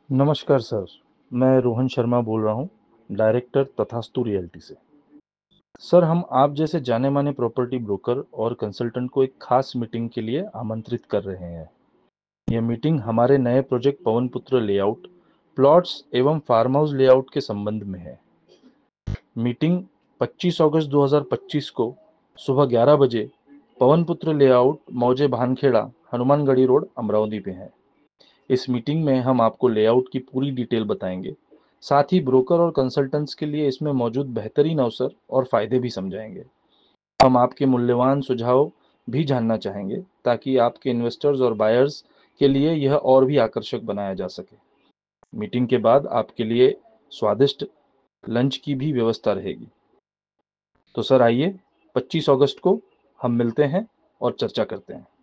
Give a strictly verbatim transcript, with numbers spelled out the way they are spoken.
नमस्कार सर, मैं रोहन शर्मा बोल रहा हूँ, डायरेक्टर तथास्तु रियल्टी से। सर, हम आप जैसे जाने-माने प्रॉपर्टी ब्रोकर और कंसल्टेंट को एक खास मीटिंग के लिए आमंत्रित कर रहे हैं। यह मीटिंग हमारे नए प्रोजेक्ट पवनपुत्र लेआउट, प्लॉट्स एवं फार्म हाउस लेआउट के संबंध में है। मीटिंग पच्चीस अगस्त दो हज़ार पच्चीस को सुबह ग्यारह बजे पवनपुत्र लेआउट, मौजे भानखेड़ा, हनुमानगढ़ी रोड, अमरावती पे है। इस मीटिंग में हम आपको लेआउट की पूरी डिटेल बताएंगे, साथ ही ब्रोकर और कंसल्टेंट्स के लिए इसमें मौजूद बेहतरीन अवसर और फायदे भी समझाएंगे। हम आपके मूल्यवान सुझाव भी जानना चाहेंगे ताकि आपके इन्वेस्टर्स और बायर्स के लिए यह और भी आकर्षक बनाया जा सके। मीटिंग के बाद आपके लिए स्वादिष्ट लंच की भी व्यवस्था रहेगी। तो सर आइए, पच्चीस अगस्त को हम मिलते हैं और चर्चा करते हैं।